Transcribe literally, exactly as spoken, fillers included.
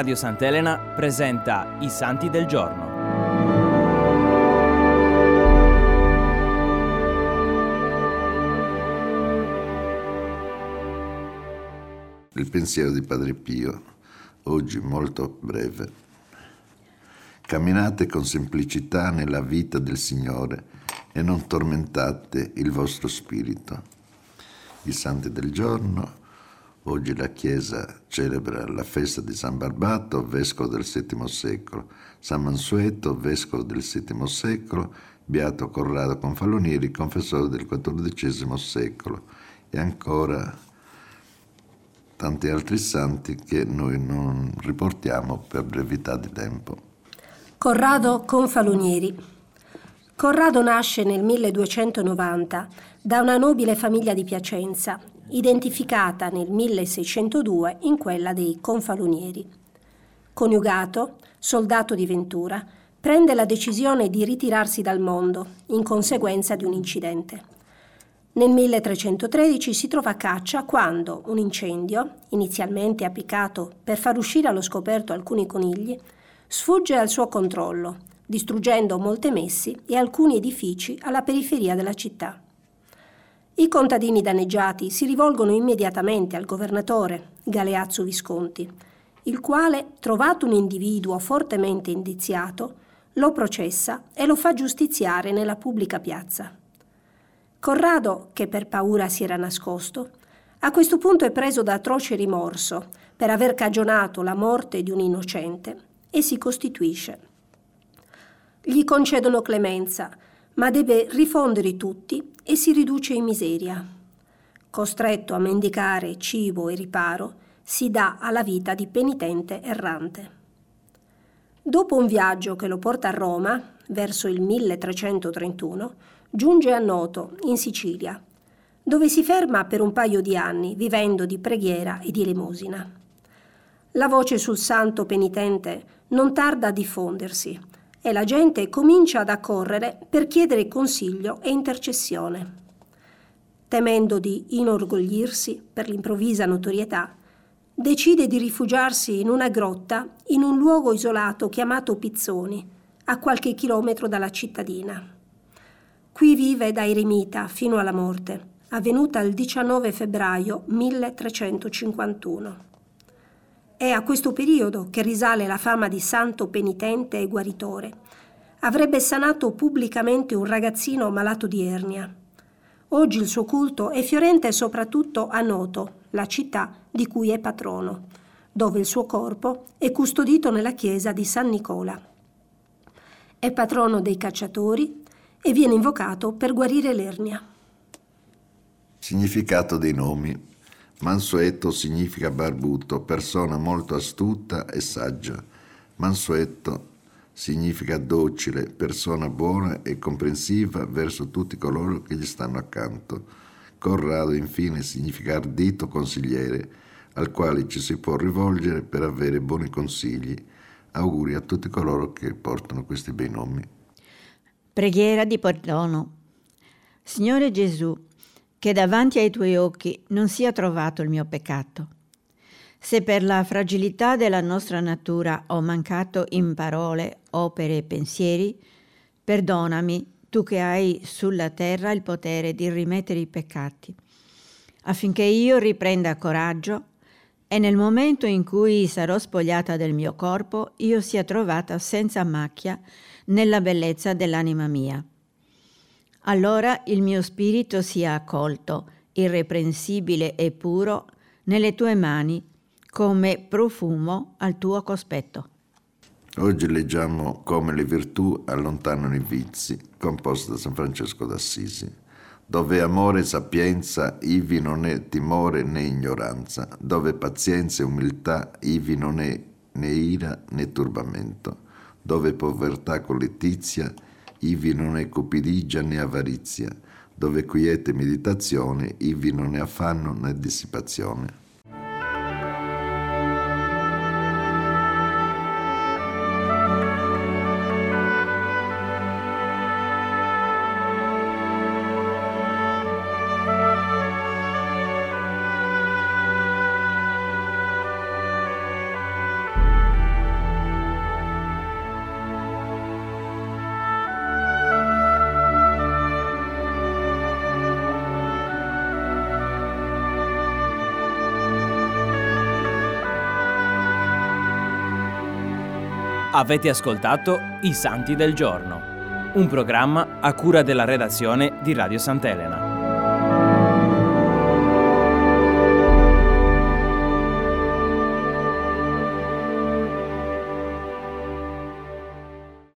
Radio Sant'Elena presenta I Santi del Giorno. Il pensiero di Padre Pio, oggi molto breve. Camminate con semplicità nella vita del Signore e non tormentate il vostro spirito. I Santi del Giorno. Oggi la Chiesa celebra la festa di San Barbato, vescovo del settimo secolo, San Mansueto, vescovo del settimo secolo, Beato Corrado Confalonieri, confessore del quattordicesimo secolo, e ancora tanti altri santi che noi non riportiamo per brevità di tempo. Corrado Confalonieri. Corrado nasce nel milleduecentonovanta da una nobile famiglia di Piacenza, identificata nel milleseicentodue in quella dei Confalonieri. Coniugato, soldato di Ventura, prende la decisione di ritirarsi dal mondo in conseguenza di un incidente. Nel milletrecentotredici si trova a caccia quando un incendio, inizialmente appiccato per far uscire allo scoperto alcuni conigli, sfugge al suo controllo, distruggendo molte messi e alcuni edifici alla periferia della città. I contadini danneggiati si rivolgono immediatamente al governatore, Galeazzo Visconti, il quale, trovato un individuo fortemente indiziato, lo processa e lo fa giustiziare nella pubblica piazza. Corrado, che per paura si era nascosto, a questo punto è preso da atroce rimorso per aver cagionato la morte di un innocente e si costituisce. Gli concedono clemenza, ma deve rifondere tutti e si riduce in miseria. Costretto a mendicare cibo e riparo, si dà alla vita di penitente errante. Dopo un viaggio che lo porta a Roma, verso il milletrecentotrentuno, giunge a Noto, in Sicilia, dove si ferma per un paio di anni, vivendo di preghiera e di elemosina. La voce sul santo penitente non tarda a diffondersi, e la gente comincia ad accorrere per chiedere consiglio e intercessione. Temendo di inorgoglirsi per l'improvvisa notorietà, decide di rifugiarsi in una grotta in un luogo isolato chiamato Pizzoni, a qualche chilometro dalla cittadina. Qui vive da eremita fino alla morte, avvenuta il diciannove febbraio milletrecentocinquantuno. È a questo periodo che risale la fama di santo penitente e guaritore. Avrebbe sanato pubblicamente un ragazzino malato di ernia. Oggi il suo culto è fiorente soprattutto a Noto, la città di cui è patrono, dove il suo corpo è custodito nella chiesa di San Nicola. È patrono dei cacciatori e viene invocato per guarire l'ernia. Significato dei nomi. Mansueto significa barbuto, persona molto astuta e saggia. Mansueto significa docile, persona buona e comprensiva verso tutti coloro che gli stanno accanto. Corrado, infine, significa ardito consigliere, al quale ci si può rivolgere per avere buoni consigli. Auguri a tutti coloro che portano questi bei nomi. Preghiera di perdono. Signore Gesù, che davanti ai tuoi occhi non sia trovato il mio peccato. Se per la fragilità della nostra natura ho mancato in parole, opere e pensieri, perdonami, tu che hai sulla terra il potere di rimettere i peccati, affinché io riprenda coraggio e nel momento in cui sarò spogliata del mio corpo, io sia trovata senza macchia nella bellezza dell'anima mia. Allora il mio spirito sia accolto, irreprensibile e puro, nelle tue mani, come profumo al tuo cospetto. Oggi leggiamo Come le virtù allontanano i vizi, composto da San Francesco d'Assisi. Dove amore e sapienza, ivi non è timore né ignoranza. Dove pazienza e umiltà, ivi non è né ira né turbamento. Dove povertà con letizia, ivi non è cupidigia né avarizia, dove quiete meditazione, ivi non è affanno né dissipazione. Avete ascoltato I Santi del Giorno, un programma a cura della redazione di Radio Sant'Elena.